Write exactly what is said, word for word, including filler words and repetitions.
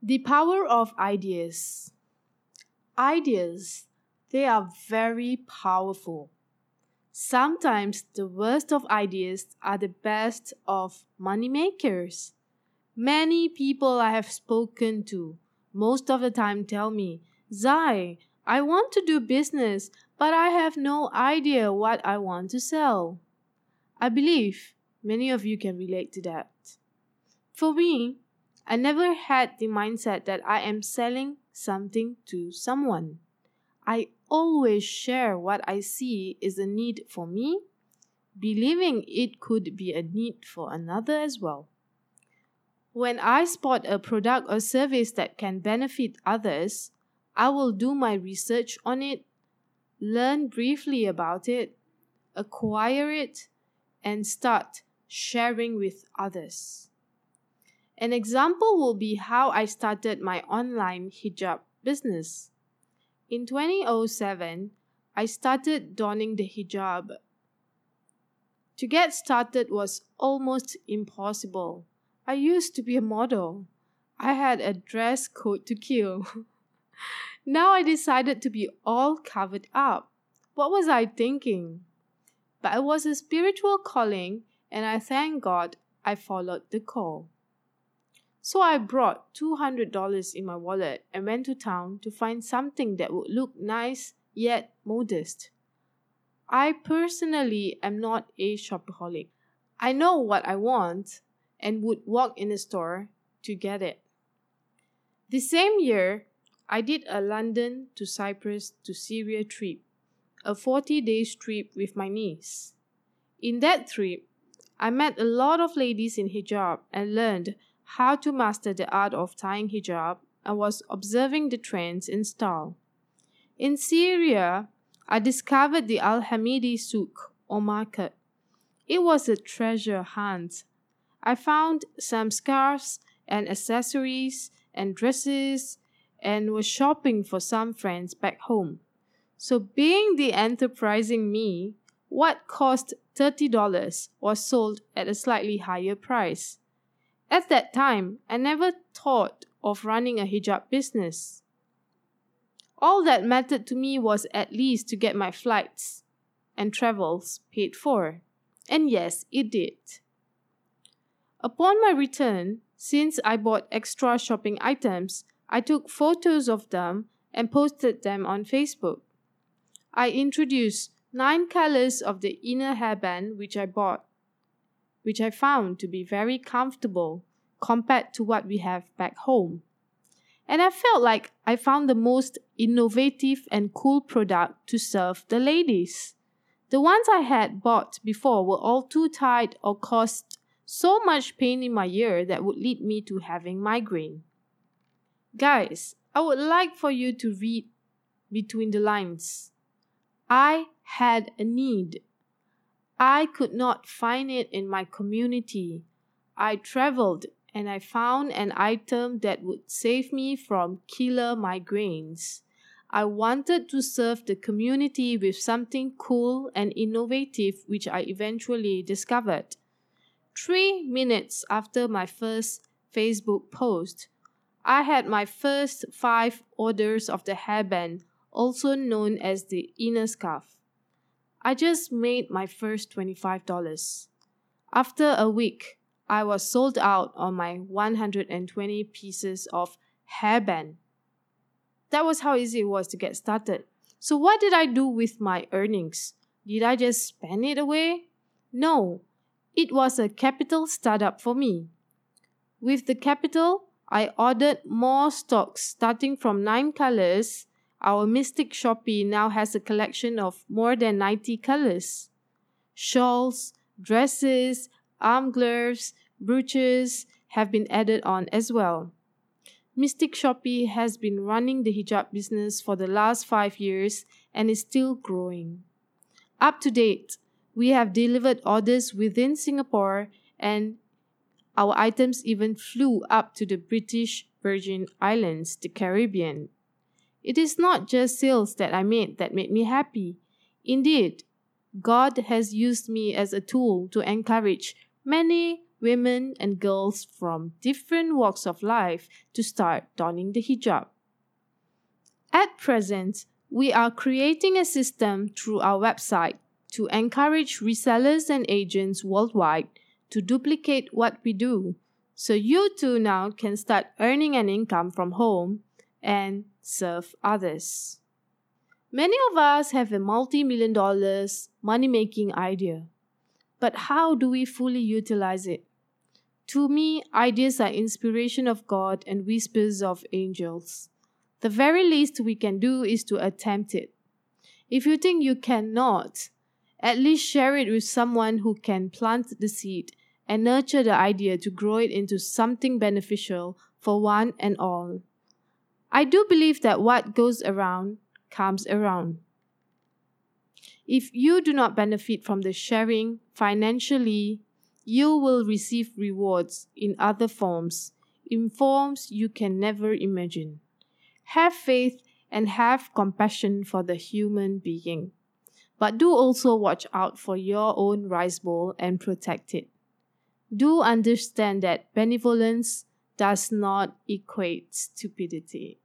The power of ideas. Ideas, they are very powerful. Sometimes the worst of ideas are the best of moneymakers. Many people I have spoken to most of the time tell me, Zai, I want to do business, but I have no idea what I want to sell. I believe many of you can relate to that. For me, I never had the mindset that I am selling something to someone. I always share what I see is a need for me, believing it could be a need for another as well. When I spot a product or service that can benefit others, I will do my research on it, learn briefly about it, acquire it, and start sharing with others. An example will be how I started my online hijab business. In twenty oh seven, I started donning the hijab. To get started was almost impossible. I used to be a model. I had a dress code to kill. Now I decided to be all covered up. What was I thinking? But it was a spiritual calling, and I thank God I followed the call. So I brought two hundred dollars in my wallet and went to town to find something that would look nice yet modest. I personally am not a shopaholic. I know what I want and would walk in the store to get it. The same year, I did a London to Cyprus to Syria trip, a forty-day trip with my niece. In that trip, I met a lot of ladies in hijab and learned how to master the art of tying hijab and was observing the trends in style. In Syria, I discovered the Al-Hamidi Souk or market. It was a treasure hunt. I found some scarves and accessories and dresses and was shopping for some friends back home. So being the enterprising me, what cost thirty dollars was sold at a slightly higher price. At that time, I never thought of running a hijab business. All that mattered to me was at least to get my flights and travels paid for. And yes, it did. Upon my return, since I bought extra shopping items, I took photos of them and posted them on Facebook. I introduced nine colors of the inner hairband which I bought, which I found to be very comfortable compared to what we have back home. And I felt like I found the most innovative and cool product to serve the ladies. The ones I had bought before were all too tight or caused so much pain in my ear that would lead me to having migraine. Guys, I would like for you to read between the lines. I had a need. I could not find it in my community. I traveled and I found an item that would save me from killer migraines. I wanted to serve the community with something cool and innovative, which I eventually discovered. Three minutes after my first Facebook post, I had my first five orders of the hairband, also known as the inner scarf. I just made my first twenty-five dollars. After a week, I was sold out on my one hundred twenty pieces of hairband. That was how easy it was to get started. So what did I do with my earnings? Did I just spend it away? No, it was a capital startup for me. With the capital, I ordered more stocks starting from nine colors. Our Mystic Shopee now has a collection of more than ninety colors. Shawls, dresses, arm gloves, brooches have been added on as well. Mystic Shopee has been running the hijab business for the last five years and is still growing. Up to date, we have delivered orders within Singapore and our items even flew up to the British Virgin Islands, the Caribbean. It is not just sales that I made that made me happy. Indeed, God has used me as a tool to encourage many women and girls from different walks of life to start donning the hijab. At present, we are creating a system through our website to encourage resellers and agents worldwide to duplicate what we do, so you too now can start earning an income from home and serve others. Many of us have a multi-million dollars money-making idea, but how do we fully utilize it? To me, ideas are inspiration of God and whispers of angels. The very least we can do is to attempt it. If you think you cannot, at least share it with someone who can plant the seed and nurture the idea to grow it into something beneficial for one and all. I do believe that what goes around comes around. If you do not benefit from the sharing financially, you will receive rewards in other forms, in forms you can never imagine. Have faith and have compassion for the human being. But do also watch out for your own rice bowl and protect it. Do understand that benevolence does not equate stupidity.